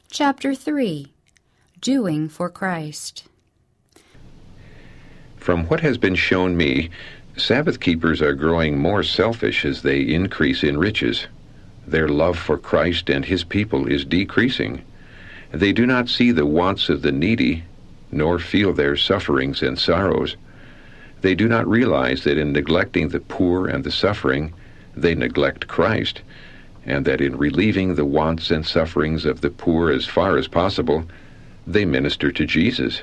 Chapter 3. Doing for Christ. From what has been shown me, Sabbath keepers are growing more selfish as they increase in riches. Their love for Christ and His people is decreasing. They do not see the wants of the needy, nor feel their sufferings and sorrows. They do not realize that in neglecting the poor and the suffering, they neglect Christ, and that in relieving the wants and sufferings of the poor as far as possible, they minister to Jesus.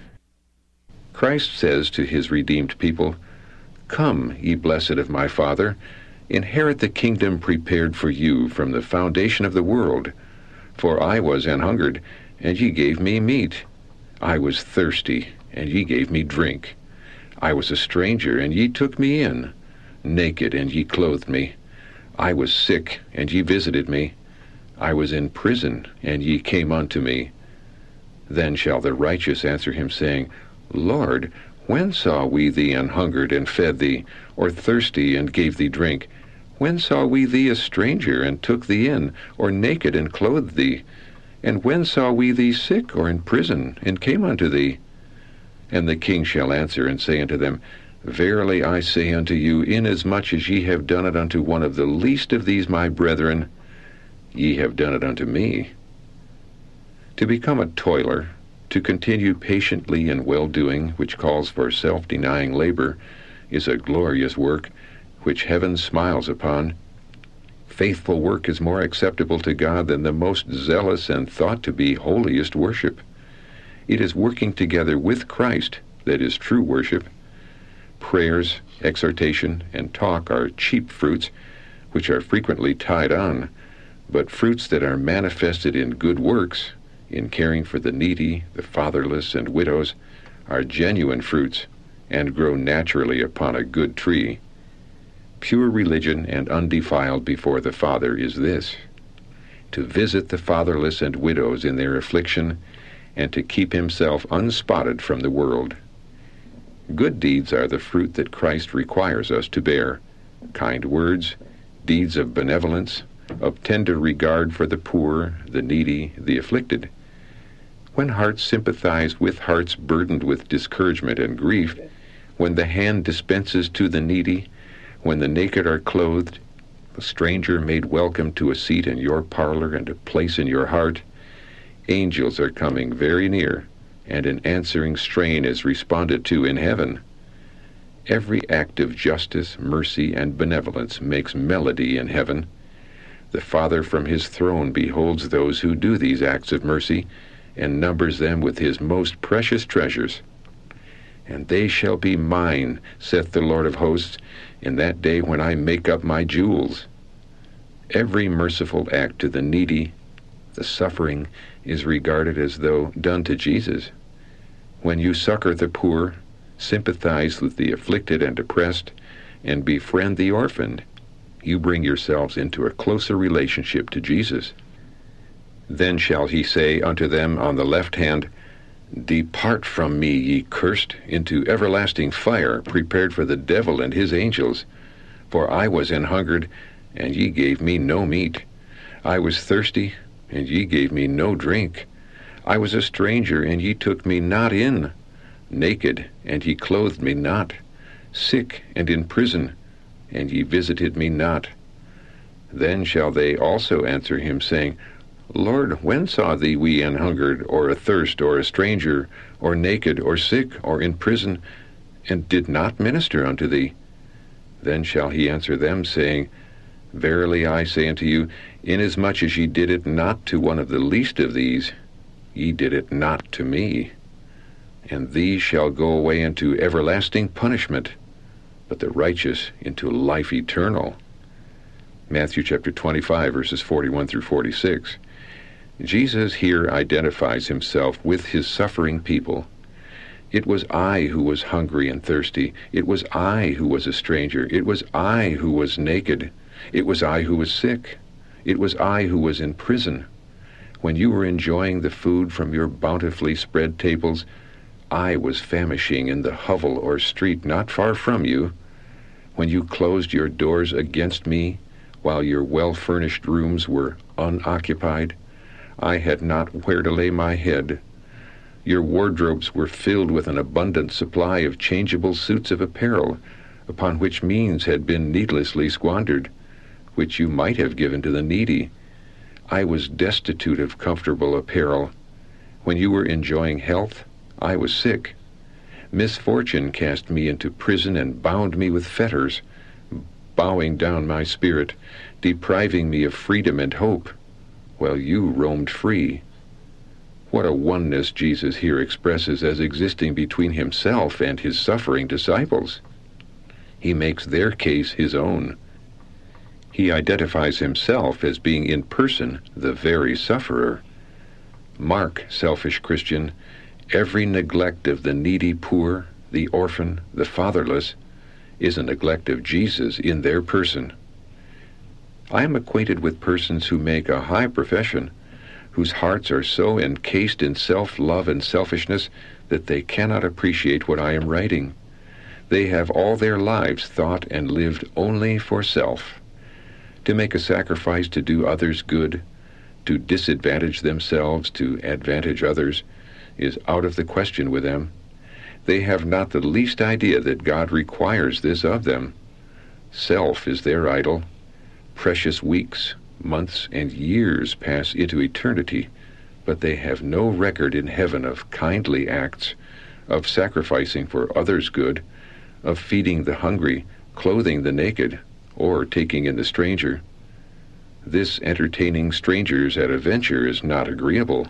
Christ says to His redeemed people, "Come, ye blessed of my Father, inherit the kingdom prepared for you from the foundation of the world. For I was an hungered, and ye gave me meat. I was thirsty, and ye gave me drink. I was a stranger, and ye took me in. Naked, and ye clothed me. I was sick, and ye visited me. I was in prison, and ye came unto me." Then shall the righteous answer him, saying, "Lord, when saw we thee an hungered, and fed thee, or thirsty, and gave thee drink? When saw we thee a stranger, and took thee in, or naked, and clothed thee? And when saw we thee sick, or in prison, and came unto thee?" And the king shall answer and say unto them, "Verily I say unto you, inasmuch as ye have done it unto one of the least of these my brethren, ye have done it unto me." To become a toiler, to continue patiently in well-doing, which calls for self-denying labor, is a glorious work, which heaven smiles upon. Faithful work is more acceptable to God than the most zealous and thought to be holiest worship. It is working together with Christ that is true worship. Prayers, exhortation, and talk are cheap fruits, which are frequently tied on, but fruits that are manifested in good works, in caring for the needy, the fatherless, and widows, are genuine fruits, and grow naturally upon a good tree. Pure religion and undefiled before the Father is this: to visit the fatherless and widows in their affliction, and to keep himself unspotted from the world. Good deeds are the fruit that Christ requires us to bear: kind words, deeds of benevolence, of tender regard for the poor, the needy, the afflicted. When hearts sympathize with hearts burdened with discouragement and grief, when the hand dispenses to the needy, when the naked are clothed, the stranger made welcome to a seat in your parlor and a place in your heart, angels are coming very near, and an answering strain is responded to in heaven. Every act of justice, mercy, and benevolence makes melody in heaven. The Father from His throne beholds those who do these acts of mercy, and numbers them with His most precious treasures. "And they shall be mine, saith the Lord of hosts, in that day when I make up my jewels." Every merciful act to the needy, the suffering, is regarded as though done to Jesus. When you succor the poor, sympathize with the afflicted and oppressed, and befriend the orphaned, you bring yourselves into a closer relationship to Jesus. Then shall He say unto them on the left hand, "Depart from me, ye cursed, into everlasting fire, prepared for the devil and his angels. For I was an hungered, and ye gave me no meat. I was thirsty, and ye gave me no drink. I was a stranger, and ye took me not in. Naked, and ye clothed me not. Sick, and in prison, and ye visited me not." Then shall they also answer him, saying, "Lord, when saw thee we an hungered, or athirst, or a stranger, or naked, or sick, or in prison, and did not minister unto thee?" Then shall He answer them, saying, "Verily I say unto you, inasmuch as ye did it not to one of the least of these, ye did it not to me. And these shall go away into everlasting punishment, but the righteous into life eternal." Matthew chapter 25, verses 41 through 46. Jesus here identifies Himself with His suffering people. "It was I who was hungry and thirsty. It was I who was a stranger. It was I who was naked. It was I who was sick. It was I who was in prison. When you were enjoying the food from your bountifully spread tables, I was famishing in the hovel or street not far from you. When you closed your doors against me, while your well-furnished rooms were unoccupied, I had not where to lay my head. Your wardrobes were filled with an abundant supply of changeable suits of apparel, upon which means had been needlessly squandered, which you might have given to the needy. I was destitute of comfortable apparel. When you were enjoying health, I was sick. Misfortune cast me into prison and bound me with fetters, bowing down my spirit, depriving me of freedom and hope, while you roamed free. What a oneness Jesus here expresses as existing between himself and his suffering disciples. He makes their case his own. He identifies himself as being in person the very sufferer. Mark, selfish Christian, every neglect of the needy poor, the orphan, the fatherless, is a neglect of Jesus in their person. I am acquainted with persons who make a high profession, whose hearts are so encased in self-love and selfishness that they cannot appreciate what I am writing. They have all their lives thought and lived only for self. To make a sacrifice to do others good, to disadvantage themselves, to advantage others, is out of the question with them. They have not the least idea that God requires this of them. Self is their idol. Precious weeks, months, and years pass into eternity, but they have no record in heaven of kindly acts, of sacrificing for others' good, of feeding the hungry, clothing the naked, or taking in the stranger. This entertaining strangers at a venture is not agreeable.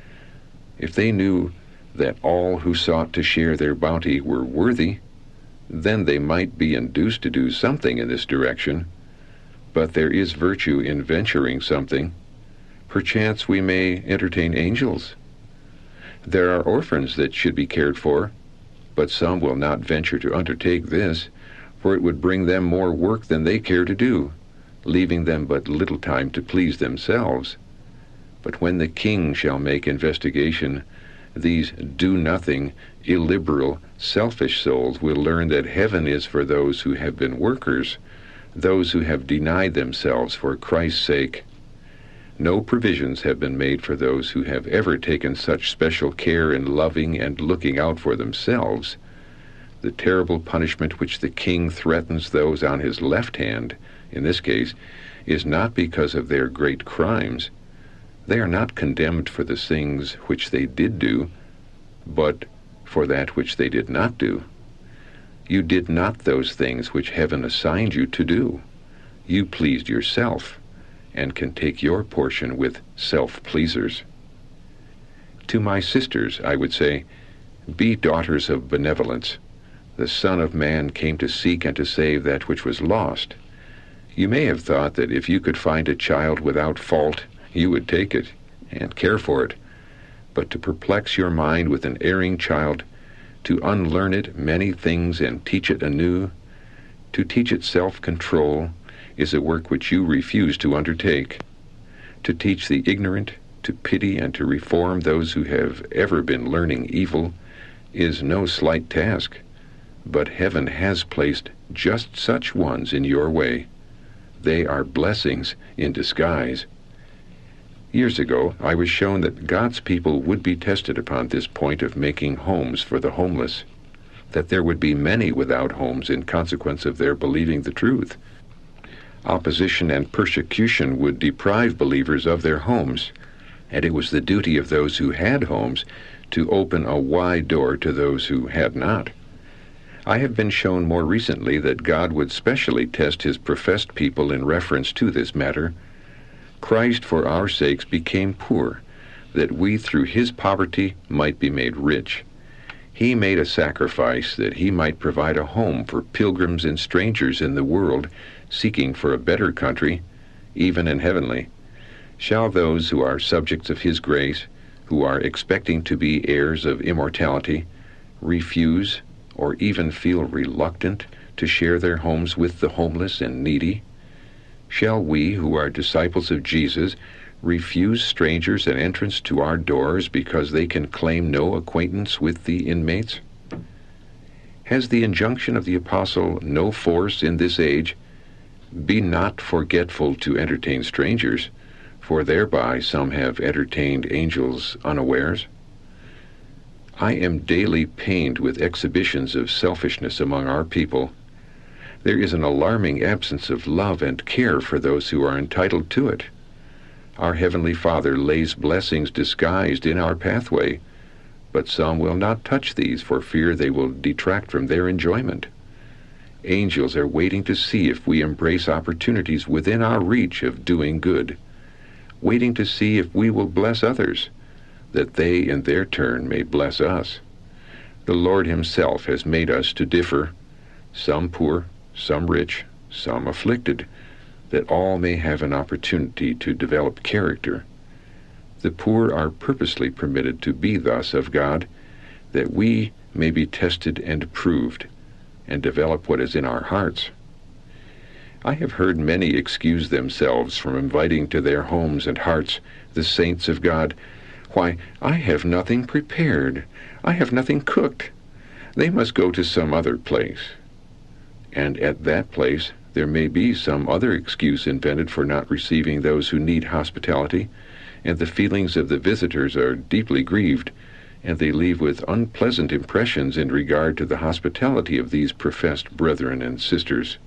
If they knew that all who sought to share their bounty were worthy, then they might be induced to do something in this direction. But there is virtue in venturing something. Perchance we may entertain angels. There are orphans that should be cared for, but some will not venture to undertake this, for it would bring them more work than they care to do, leaving them but little time to please themselves. But when the king shall make investigation, these do-nothing, illiberal, selfish souls will learn that heaven is for those who have been workers, those who have denied themselves for Christ's sake. No provisions have been made for those who have ever taken such special care in loving and looking out for themselves. The terrible punishment which the king threatens those on his left hand, in this case, is not because of their great crimes. They are not condemned for the things which they did do, but for that which they did not do. You did not those things which heaven assigned you to do. You pleased yourself, and can take your portion with self-pleasers. To my sisters, I would say, be daughters of benevolence. The Son of Man came to seek and to save that which was lost. You may have thought that if you could find a child without fault, you would take it and care for it. But to perplex your mind with an erring child, to unlearn it many things and teach it anew, to teach it self-control, is a work which you refuse to undertake. To teach the ignorant, to pity and to reform those who have ever been learning evil, is no slight task. But heaven has placed just such ones in your way. They are blessings in disguise. Years ago, I was shown that God's people would be tested upon this point of making homes for the homeless, that there would be many without homes in consequence of their believing the truth. Opposition and persecution would deprive believers of their homes, and it was the duty of those who had homes to open a wide door to those who had not. I have been shown more recently that God would specially test his professed people in reference to this matter. Christ for our sakes became poor, that we through his poverty might be made rich. He made a sacrifice that he might provide a home for pilgrims and strangers in the world, seeking for a better country, even in heavenly. Shall those who are subjects of his grace, who are expecting to be heirs of immortality, refuse or even feel reluctant to share their homes with the homeless and needy? Shall we, who are disciples of Jesus, refuse strangers an entrance to our doors because they can claim no acquaintance with the inmates? Has the injunction of the apostle no force in this age? Be not forgetful to entertain strangers, for thereby some have entertained angels unawares. I am daily pained with exhibitions of selfishness among our people. There is an alarming absence of love and care for those who are entitled to it. Our Heavenly Father lays blessings disguised in our pathway, but some will not touch these for fear they will detract from their enjoyment. Angels are waiting to see if we embrace opportunities within our reach of doing good, waiting to see if we will bless others, that they in their turn may bless us. The Lord Himself has made us to differ, some poor, some rich, some afflicted, that all may have an opportunity to develop character. The poor are purposely permitted to be thus of God, that we may be tested and proved, and develop what is in our hearts. I have heard many excuse themselves from inviting to their homes and hearts the saints of God. Why, I have nothing prepared. I have nothing cooked. They must go to some other place. And at that place there may be some other excuse invented for not receiving those who need hospitality, and the feelings of the visitors are deeply grieved, and they leave with unpleasant impressions in regard to the hospitality of these professed brethren and sisters.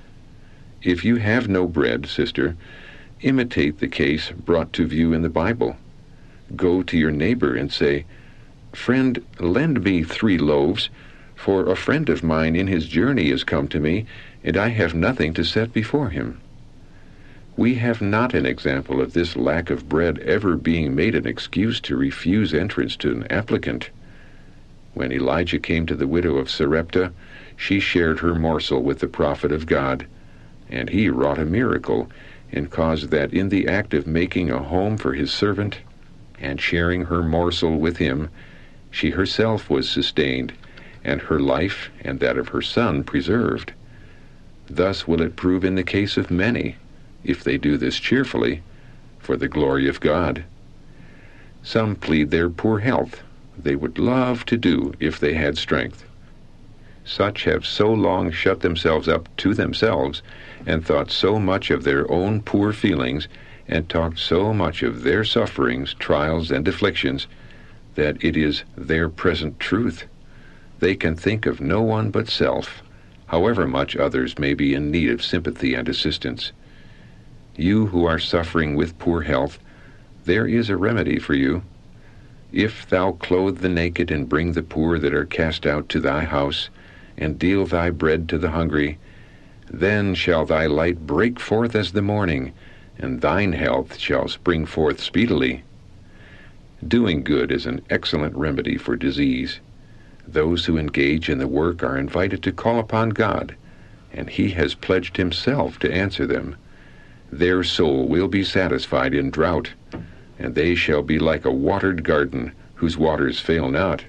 If you have no bread, sister, imitate the case brought to view in the Bible. Go to your neighbor and say, "Friend, lend me 3 loaves, for a friend of mine in his journey has come to me, and I have nothing to set before him." We have not an example of this lack of bread ever being made an excuse to refuse entrance to an applicant. When Elijah came to the widow of Sarepta, she shared her morsel with the prophet of God, and he wrought a miracle, and caused that in the act of making a home for his servant, and sharing her morsel with him, she herself was sustained, and her life and that of her son preserved. Thus will it prove in the case of many, if they do this cheerfully, for the glory of God. Some plead their poor health. They would love to do if they had strength. Such have so long shut themselves up to themselves, and thought so much of their own poor feelings, and talked so much of their sufferings, trials, and afflictions, that it is their present truth. They can think of no one but self, however much others may be in need of sympathy and assistance. You who are suffering with poor health, there is a remedy for you. If thou clothe the naked, and bring the poor that are cast out to thy house, and deal thy bread to the hungry, then shall thy light break forth as the morning, and thine health shall spring forth speedily. Doing good is an excellent remedy for disease. Those who engage in the work are invited to call upon God, and He has pledged Himself to answer them. Their soul will be satisfied in drought, and they shall be like a watered garden whose waters fail not.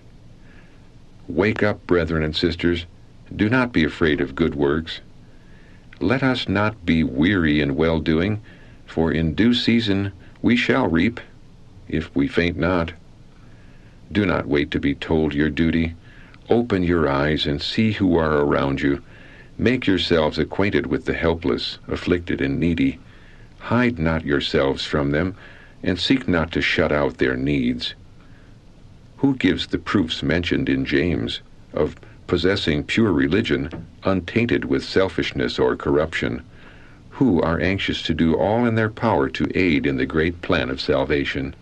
Wake up, brethren and sisters. Do not be afraid of good works. Let us not be weary in well-doing, for in due season we shall reap, if we faint not. Do not wait to be told your duty. Open your eyes and see who are around you. Make yourselves acquainted with the helpless, afflicted, and needy. Hide not yourselves from them, and seek not to shut out their needs. Who gives the proofs mentioned in James of possessing pure religion, untainted with selfishness or corruption? Who are anxious to do all in their power to aid in the great plan of salvation?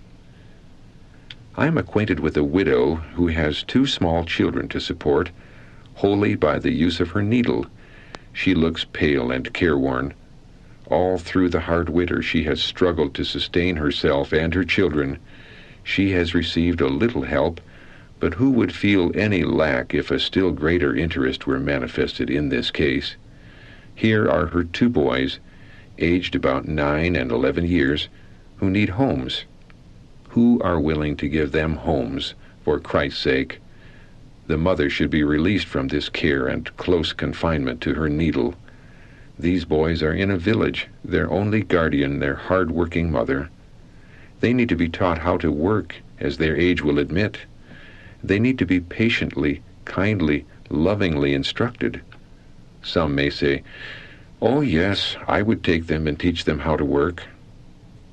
I am acquainted with a widow who has 2 small children to support, wholly by the use of her needle. She looks pale and careworn. All through the hard winter she has struggled to sustain herself and her children. She has received a little help, but who would feel any lack if a still greater interest were manifested in this case? Here are her 2 boys, aged about 9 and 11 years, who need homes. Who are willing to give them homes for Christ's sake? The mother should be released from this care and close confinement to her needle. These boys are in a village, their only guardian, their hard-working mother. They need to be taught how to work, as their age will admit. They need to be patiently, kindly, lovingly instructed. Some may say, "Oh yes, I would take them and teach them how to work."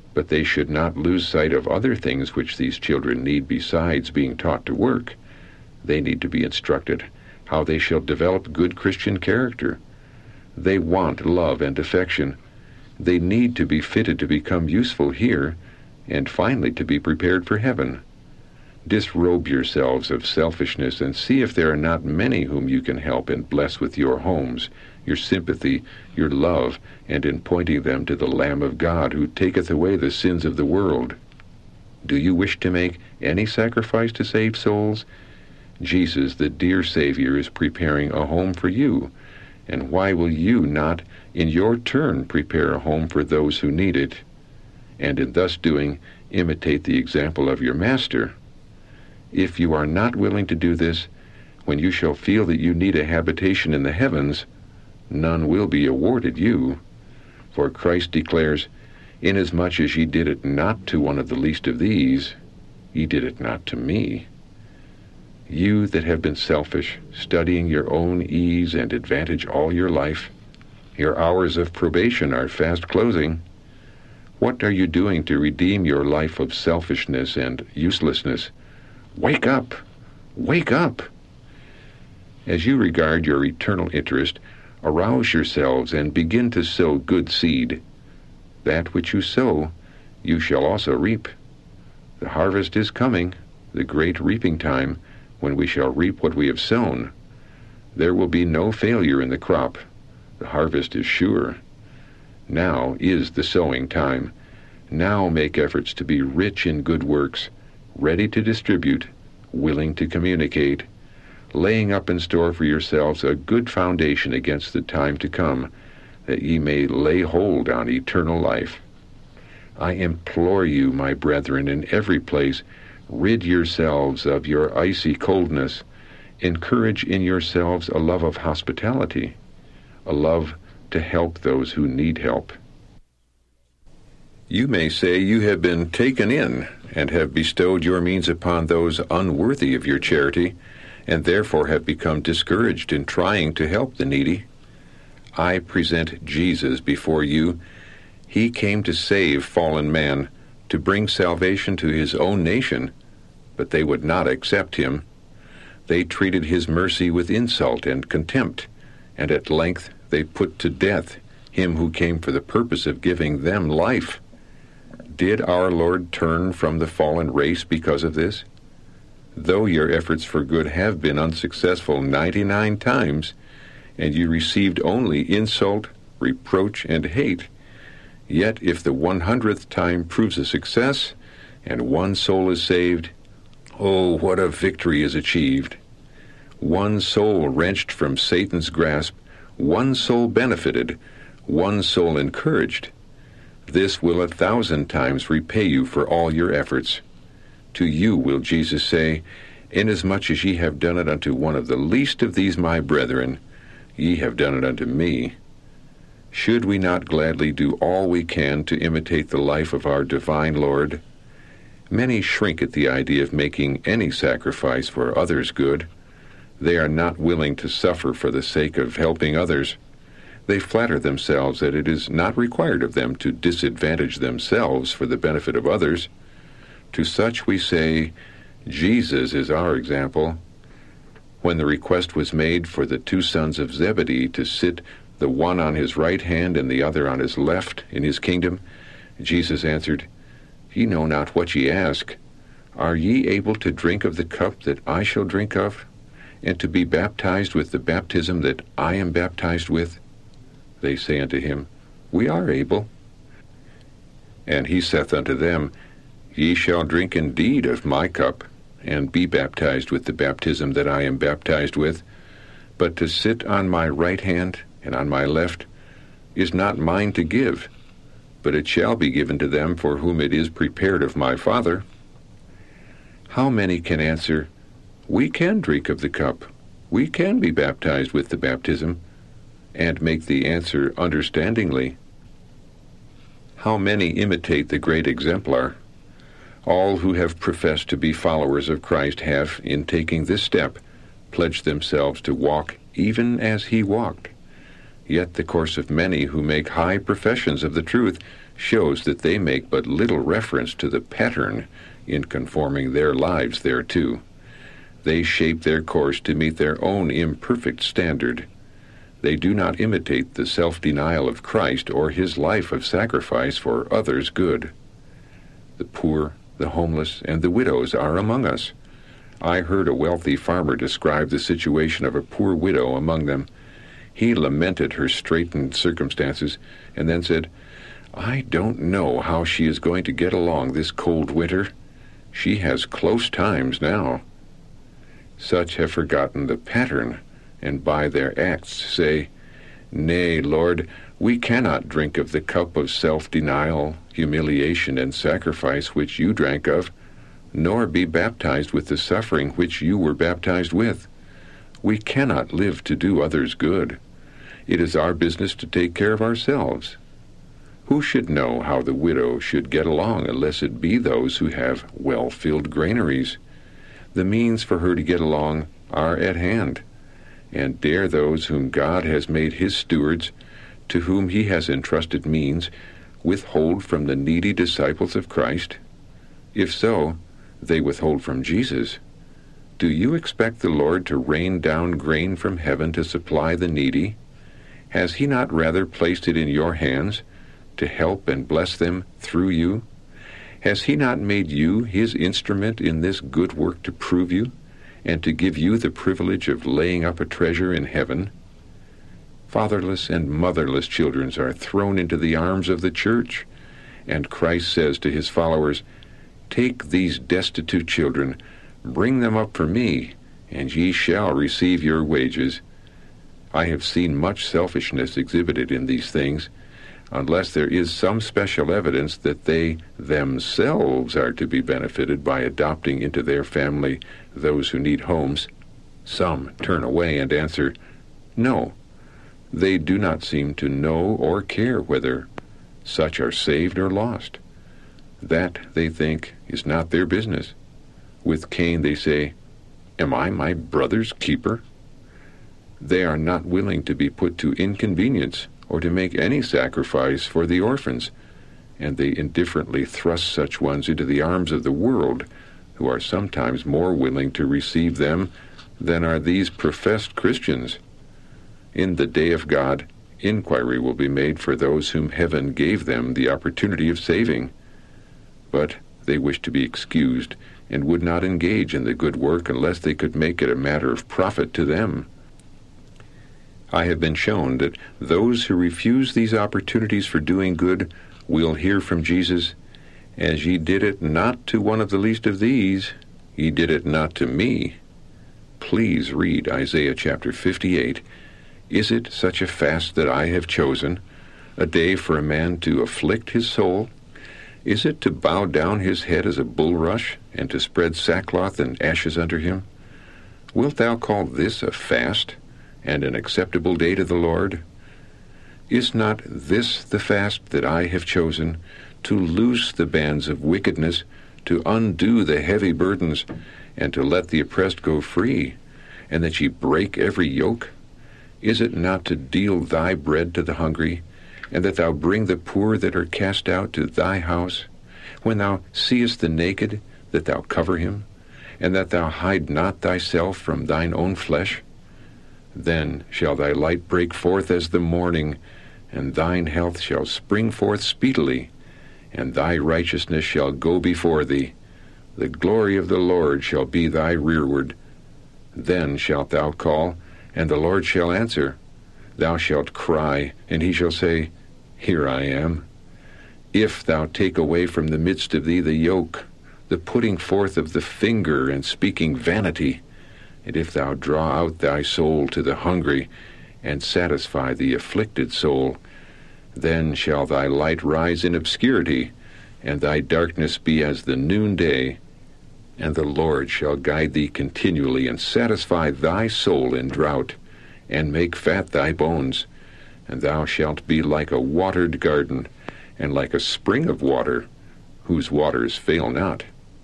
But they should not lose sight of other things which these children need besides being taught to work. They need to be instructed how they shall develop good Christian character. They want love and affection. They need to be fitted to become useful here, and finally to be prepared for heaven. Disrobe yourselves of selfishness, and see if there are not many whom you can help and bless with your homes, your sympathy, your love, and in pointing them to the Lamb of God, who taketh away the sins of the world. Do you wish to make any sacrifice to save souls? Jesus, the dear Savior, is preparing a home for you, and why will you not, in your turn, prepare a home for those who need it, and in thus doing, imitate the example of your Master? If you are not willing to do this, when you shall feel that you need a habitation in the heavens, none will be awarded you. For Christ declares, Inasmuch as ye did it not to one of the least of these, ye did it not to me. You that have been selfish, studying your own ease and advantage all your life, your hours of probation are fast closing. What are you doing to redeem your life of selfishness and uselessness? Wake up! Wake up! As you regard your eternal interest, arouse yourselves and begin to sow good seed. That which you sow, you shall also reap. The harvest is coming, the great reaping time, when we shall reap what we have sown. There will be no failure in the crop. The harvest is sure. Now is the sowing time. Now make efforts to be rich in good works, ready to distribute, willing to communicate, laying up in store for yourselves a good foundation against the time to come, that ye may lay hold on eternal life. I implore you, my brethren, in every place, rid yourselves of your icy coldness. Encourage in yourselves a love of hospitality, a love to help those who need help. You may say you have been taken in and have bestowed your means upon those unworthy of your charity, and therefore have become discouraged in trying to help the needy. I present Jesus before you. He came to save fallen man, to bring salvation to his own nation, but they would not accept him. They treated his mercy with insult and contempt, and at length they put to death him who came for the purpose of giving them life. Did our Lord turn from the fallen race because of this? Though your efforts for good have been unsuccessful 99 times, and you received only insult, reproach, and hate, yet if the 100th time proves a success, and one soul is saved, oh, what a victory is achieved! One soul wrenched from Satan's grasp, one soul benefited, one soul encouraged. This will 1,000 times repay you for all your efforts. To you will Jesus say, Inasmuch as ye have done it unto one of the least of these my brethren, ye have done it unto me. Should we not gladly do all we can to imitate the life of our divine Lord? Many shrink at the idea of making any sacrifice for others' good. They are not willing to suffer for the sake of helping others. They flatter themselves that it is not required of them to disadvantage themselves for the benefit of others. To such we say, Jesus is our example. When the request was made for the 2 sons of Zebedee to sit the one on his right hand and the other on his left in his kingdom, Jesus answered, Ye know not what ye ask. Are ye able to drink of the cup that I shall drink of, and to be baptized with the baptism that I am baptized with? They say unto him, We are able. And he saith unto them, Ye shall drink indeed of my cup, and be baptized with the baptism that I am baptized with. But to sit on my right hand and on my left is not mine to give, but it shall be given to them for whom it is prepared of my Father. How many can answer, We can drink of the cup, we can be baptized with the baptism, and make the answer understandingly? How many imitate the great exemplar? All who have professed to be followers of Christ have, in taking this step, pledged themselves to walk even as he walked. Yet the course of many who make high professions of the truth shows that they make but little reference to the pattern in conforming their lives thereto. They shape their course to meet their own imperfect standard. They do not imitate the self-denial of Christ or his life of sacrifice for others' good. The poor, the homeless, and the widows are among us. I heard a wealthy farmer describe the situation of a poor widow among them. He lamented her straitened circumstances, and then said, "I don't know how she is going to get along this cold winter. She has close times now." Such have forgotten the pattern, and by their acts say, "Nay, Lord, we cannot drink of the cup of self-denial, humiliation, and sacrifice which you drank of, nor be baptized with the suffering which you were baptized with. We cannot live to do others good. It is our business to take care of ourselves. Who should know how the widow should get along unless it be those who have well-filled granaries? The means for her to get along are at hand, and dare those whom God has made his stewards, to whom he has entrusted means, withhold from the needy disciples of Christ? If so, they withhold from Jesus. Do you expect the Lord to rain down grain from heaven to supply the needy? Has he not rather placed it in your hands to help and bless them through you? Has he not made you his instrument in this good work to prove you, and to give you the privilege of laying up a treasure in heaven? Fatherless and motherless children are thrown into the arms of the church, and Christ says to his followers, "Take these destitute children, bring them up for me, and ye shall receive your wages." I have seen much selfishness exhibited in these things, unless there is some special evidence that they themselves are to be benefited by adopting into their family those who need homes. Some turn away and answer, "No." They do not seem to know or care whether such are saved or lost. That, they think, is not their business. With Cain they say, "Am I my brother's keeper?" They are not willing to be put to inconvenience or to make any sacrifice for the orphans, and they indifferently thrust such ones into the arms of the world, who are sometimes more willing to receive them than are these professed Christians. In the day of God, inquiry will be made for those whom heaven gave them the opportunity of saving. But they wish to be excused, and would not engage in the good work unless they could make it a matter of profit to them. I have been shown that those who refuse these opportunities for doing good will hear from Jesus, "As ye did it not to one of the least of these, ye did it not to me." Please read Isaiah chapter 58. Is it such a fast that I have chosen, a day for a man to afflict his soul? Is it to bow down his head as a bulrush, and to spread sackcloth and ashes under him? Wilt thou call this a fast, and an acceptable day to the Lord? Is not this the fast that I have chosen, to loose the bands of wickedness, to undo the heavy burdens, and to let the oppressed go free, and that ye break every yoke? Is it not to deal thy bread to the hungry, and that thou bring the poor that are cast out to thy house? When thou seest the naked, that thou cover him, and that thou hide not thyself from thine own flesh? Then shall thy light break forth as the morning, and thine health shall spring forth speedily, and thy righteousness shall go before thee. The glory of the Lord shall be thy rearward. Then shalt thou call, and the Lord shall answer. Thou shalt cry, and he shall say, Here I am. If thou take away from the midst of thee the yoke, the putting forth of the finger and speaking vanity, and if thou draw out thy soul to the hungry, and satisfy the afflicted soul, then shall thy light rise in obscurity, and thy darkness be as the noonday. And the Lord shall guide thee continually, and satisfy thy soul in drought, and make fat thy bones. And thou shalt be like a watered garden, and like a spring of water, whose waters fail not.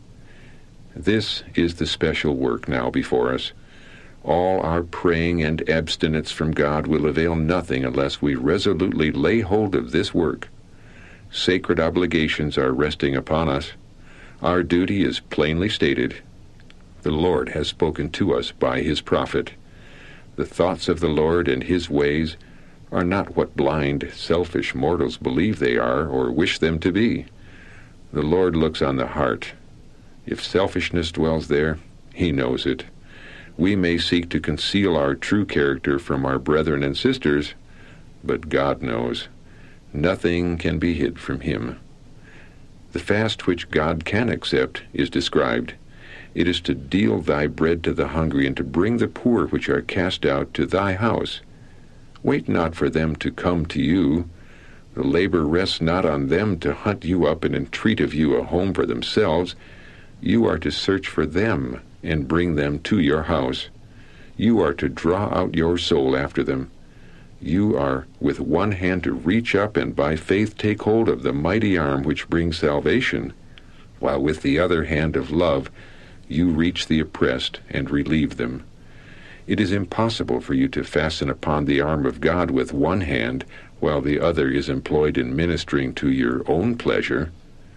This is the special work now before us. All our praying and abstinence from God will avail nothing unless we resolutely lay hold of this work. Sacred obligations are resting upon us. Our duty is plainly stated. The Lord has spoken to us by his prophet. The thoughts of the Lord and his ways are not what blind, selfish mortals believe they are or wish them to be. The Lord looks on the heart. If selfishness dwells there, he knows it. We may seek to conceal our true character from our brethren and sisters, but God knows. Nothing can be hid from him. The fast which God can accept is described. It is to deal thy bread to the hungry, and to bring the poor which are cast out to thy house. Wait not for them to come to you. The labor rests not on them to hunt you up and entreat of you a home for themselves. You are to search for them and bring them to your house. You are to draw out your soul after them. You are with one hand to reach up and by faith take hold of the mighty arm which brings salvation, while with the other hand of love you reach the oppressed and relieve them. It is impossible for you to fasten upon the arm of God with one hand, while the other is employed in ministering to your own pleasure.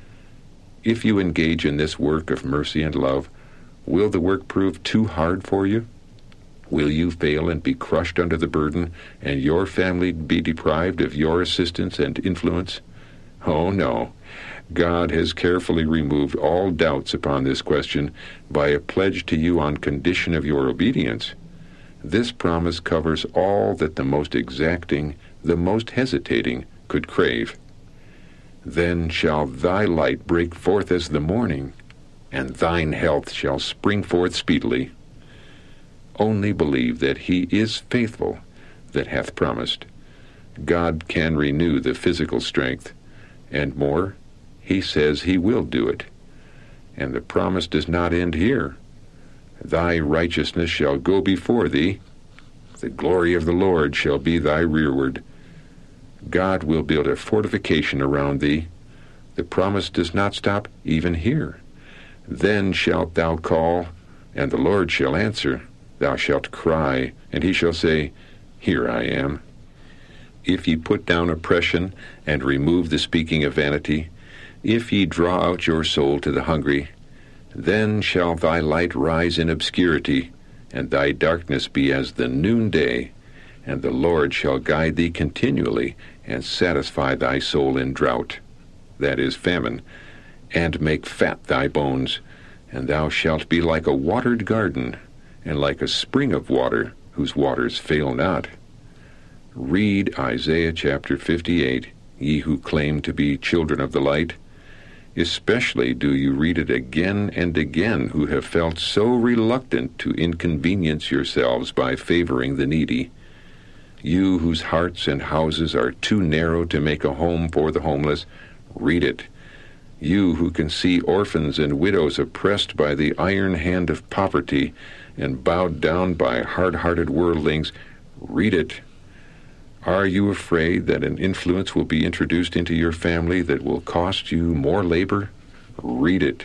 If you engage in this work of mercy and love, will the work prove too hard for you? Will you fail and be crushed under the burden, and your family be deprived of your assistance and influence? Oh, no. God has carefully removed all doubts upon this question by a pledge to you on condition of your obedience. This promise covers all that the most exacting, the most hesitating, could crave. Then shall thy light break forth as the morning, and thine health shall spring forth speedily. Only believe that he is faithful that hath promised. God can renew the physical strength, and more, he says he will do it. And the promise does not end here. Thy righteousness shall go before thee. The glory of the Lord shall be thy rearward. God will build a fortification around thee. The promise does not stop even here. Then shalt thou call, and the Lord shall answer. Thou shalt cry, and he shall say, Here I am. If ye put down oppression, and remove the speaking of vanity, if ye draw out your soul to the hungry, then shall thy light rise in obscurity, and thy darkness be as the noonday, and the Lord shall guide thee continually, and satisfy thy soul in drought, that is, famine, and make fat thy bones, and thou shalt be like a watered garden, and like a spring of water, whose waters fail not. Read Isaiah chapter 58, ye who claim to be children of the light. Especially do you read it again and again who have felt so reluctant to inconvenience yourselves by favoring the needy. You whose hearts and houses are too narrow to make a home for the homeless, read it. You who can see orphans and widows oppressed by the iron hand of poverty and bowed down by hard-hearted worldlings, read it. Are you afraid that an influence will be introduced into your family that will cost you more labor? Read it.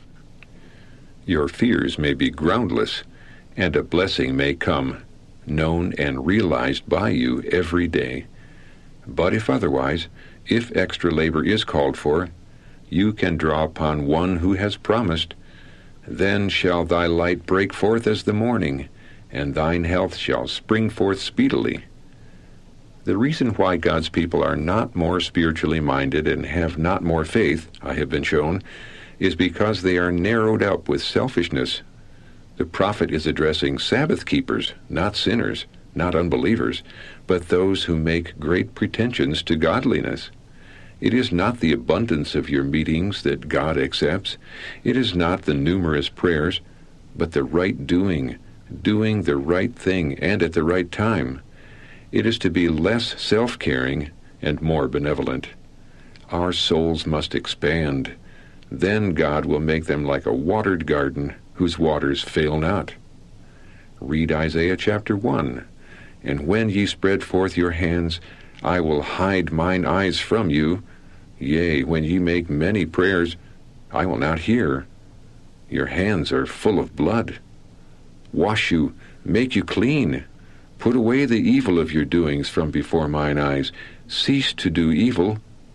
Your fears may be groundless, and a blessing may come, known and realized by you every day. But if otherwise, if extra labor is called for, you can draw upon one who has promised. Then shall thy light break forth as the morning, and thine health shall spring forth speedily. The reason why God's people are not more spiritually minded and have not more faith, I have been shown, is because they are narrowed up with selfishness. The prophet is addressing Sabbath keepers, not sinners, not unbelievers, but those who make great pretensions to godliness. It is not the abundance of your meetings that God accepts. It is not the numerous prayers, but the right doing the right thing and at the right time. It is to be less self-caring and more benevolent. Our souls must expand. Then God will make them like a watered garden whose waters fail not. Read Isaiah chapter 1. And when ye spread forth your hands, I will hide mine eyes from you. Yea, when ye make many prayers, I will not hear. Your hands are full of blood. Wash you, make you clean. Put away the evil of your doings from before mine eyes. Cease to do evil,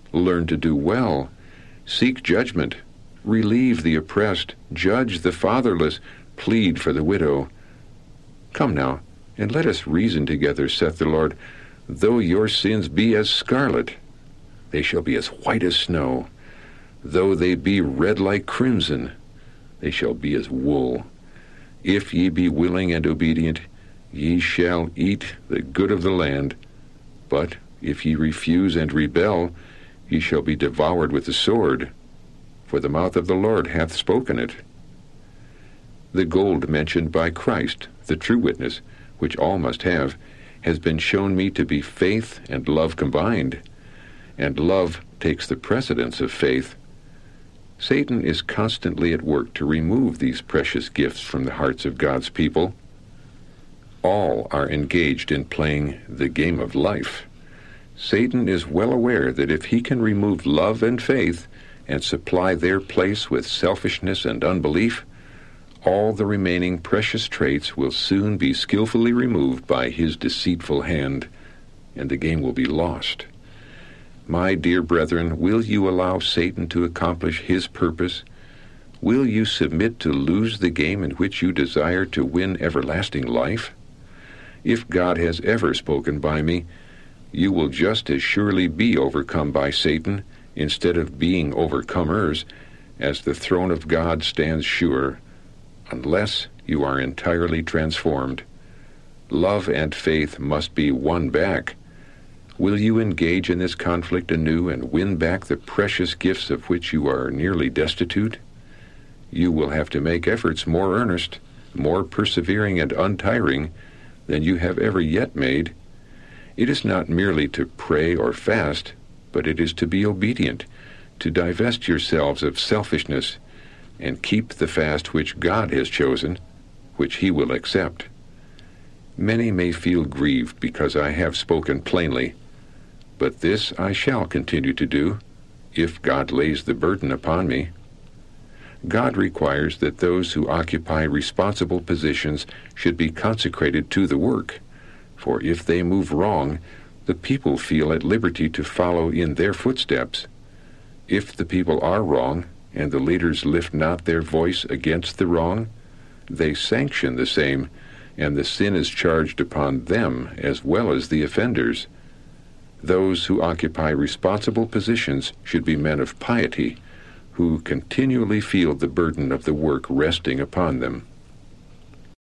Learn to do well. Seek judgment. Relieve the oppressed. Judge the fatherless. Plead for the widow. Come now, and let us reason together, saith the Lord. Though your sins be as scarlet, they shall be as white as snow. Though they be red like crimson, they shall be as wool. If ye be willing and obedient, ye shall eat the good of the land. But if ye refuse and rebel, ye shall be devoured with the sword, for the mouth of the Lord hath spoken it. The gold mentioned by Christ, the true witness, which all must have, has been shown me to be faith and love combined, and love takes the precedence of faith. Satan is constantly at work to remove these precious gifts from the hearts of God's people. All are engaged in playing the game of life. Satan is well aware that if he can remove love and faith and supply their place with selfishness and unbelief, all the remaining precious traits will soon be skillfully removed by his deceitful hand, and the game will be lost. My dear brethren, will you allow Satan to accomplish his purpose? Will you submit to lose the game in which you desire to win everlasting life? If God has ever spoken by me, you will just as surely be overcome by Satan instead of being overcomers, as the throne of God stands sure, unless you are entirely transformed. Love and faith must be won back. Will you engage in this conflict anew and win back the precious gifts of which you are nearly destitute? You will have to make efforts more earnest, more persevering and untiring than you have ever yet made. It is not merely to pray or fast, but it is to be obedient, to divest yourselves of selfishness, and keep the fast which God has chosen, which he will accept. Many may feel grieved because I have spoken plainly, but this I shall continue to do, if God lays the burden upon me. God requires that those who occupy responsible positions should be consecrated to the work, for if they move wrong, the people feel at liberty to follow in their footsteps. If the people are wrong, and the leaders lift not their voice against the wrong, they sanction the same, and the sin is charged upon them as well as the offenders. Those who occupy responsible positions should be men of piety, who continually feel the burden of the work resting upon them.